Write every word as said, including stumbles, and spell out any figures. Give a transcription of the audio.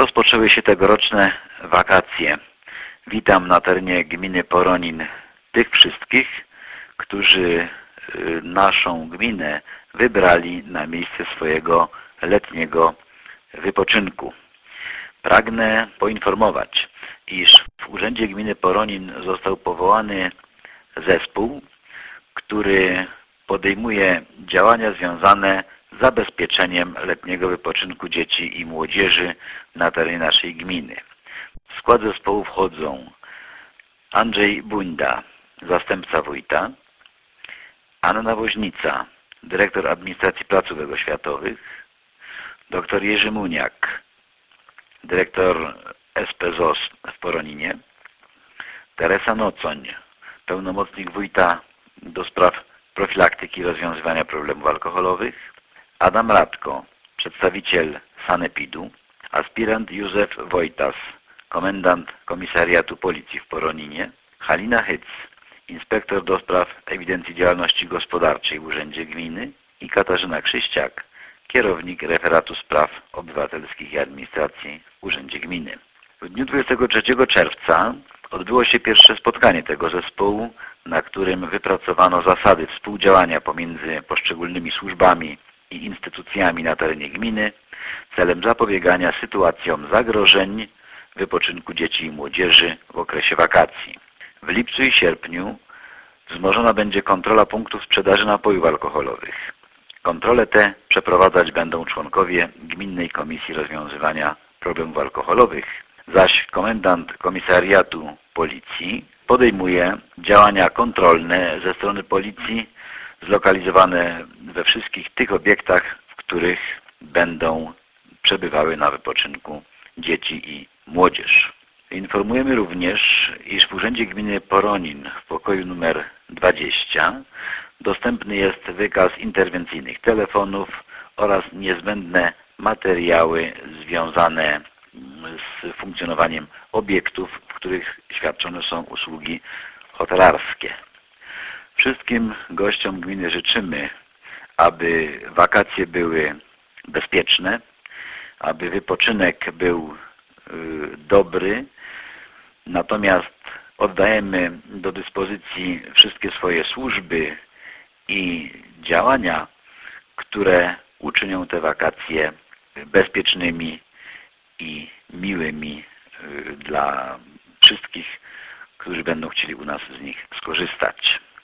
Rozpoczęły się tegoroczne wakacje. Witam na terenie gminy Poronin tych wszystkich, którzy naszą gminę wybrali na miejsce swojego letniego wypoczynku. Pragnę poinformować, iż w Urzędzie Gminy Poronin został powołany zespół, który podejmuje działania związane z zabezpieczeniem letniego wypoczynku dzieci i młodzieży na terenie naszej gminy. W skład zespołu wchodzą Andrzej Buńda, zastępca wójta, Anna Woźnica, dyrektor administracji placówek oświatowych, dr Jerzy Muniak, dyrektor S P Z O S w Poroninie, Teresa Nocoń, pełnomocnik wójta do spraw profilaktyki i rozwiązywania problemów alkoholowych, Adam Radko, przedstawiciel Sanepidu, aspirant Józef Wojtas, komendant Komisariatu Policji w Poroninie, Halina Hyc, inspektor do spraw ewidencji działalności gospodarczej w Urzędzie Gminy i Katarzyna Krzyściak, kierownik referatu spraw obywatelskich i administracji w Urzędzie Gminy. W dniu dwudziestego trzeciego czerwca odbyło się pierwsze spotkanie tego zespołu, na którym wypracowano zasady współdziałania pomiędzy poszczególnymi służbami i instytucjami na terenie gminy celem zapobiegania sytuacjom zagrożeń wypoczynku dzieci i młodzieży w okresie wakacji. W lipcu i sierpniu wzmożona będzie kontrola punktów sprzedaży napojów alkoholowych. Kontrole te przeprowadzać będą członkowie Gminnej Komisji Rozwiązywania Problemów Alkoholowych, zaś komendant Komisariatu Policji podejmuje działania kontrolne ze strony policji zlokalizowane we wszystkich tych obiektach, w których będą przebywały na wypoczynku dzieci i młodzież. Informujemy również, iż w Urzędzie Gminy Poronin w pokoju numer dwadzieścia dostępny jest wykaz interwencyjnych telefonów oraz niezbędne materiały związane z funkcjonowaniem obiektów, w których świadczone są usługi hotelarskie. Wszystkim gościom gminy życzymy, aby wakacje były bezpieczne, aby wypoczynek był dobry, natomiast oddajemy do dyspozycji wszystkie swoje służby i działania, które uczynią te wakacje bezpiecznymi i miłymi dla wszystkich, którzy będą chcieli u nas z nich skorzystać.